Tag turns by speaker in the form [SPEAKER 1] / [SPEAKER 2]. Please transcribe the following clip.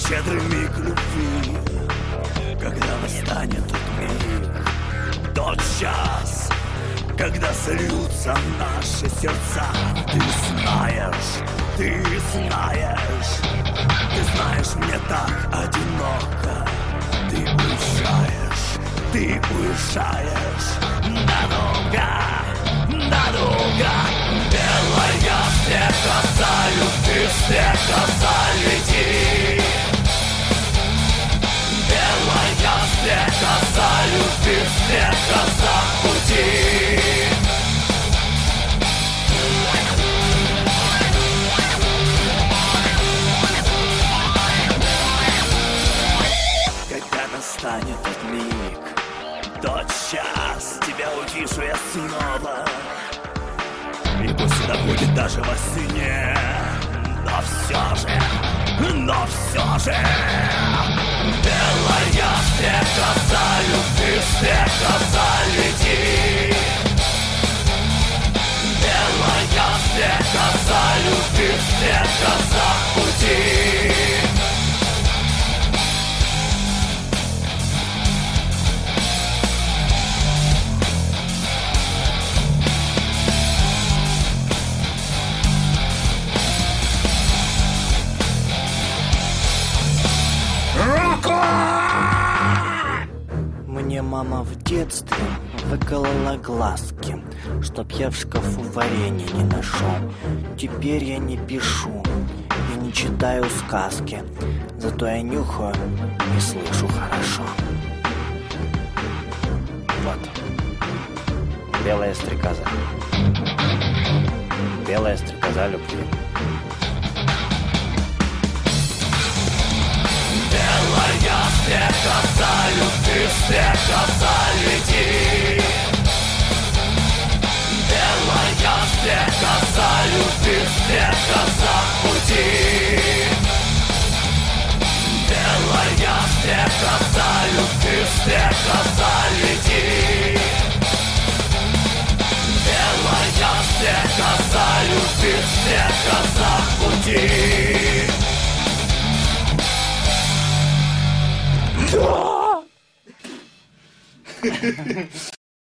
[SPEAKER 1] щедрый миг любви, когда настанет тот миг, тот час, когда сольются наши сердца. Ты знаешь, мне так одиноко. Ты уезжаешь надолго, надолго. Белая стрекоза, любви стрекоза, лети. Белая стрекоза, любви стрекоза, пути. Настанет тот миг, тот час, тебя увижу я снова. И пусть это будет даже во сне, но все же, белая стрекоза, любви стрекоза, лети. Белая стрекоза, любви стрекоза, пути. Мне мама в детстве выколола глазки, чтоб я в шкафу варенье не нашел. Теперь я не пишу и не читаю сказки, зато я нюхаю и слышу хорошо. Вот. Белая стрекоза. Белая стрекоза любви. Белая стрекоза, любви стрекоза, лети. Белая стрекоза, любви стрекоза, пути. Белая стрекоза, любви стрекоза, лети. Белая стрекоза, любви стрекоза, пути.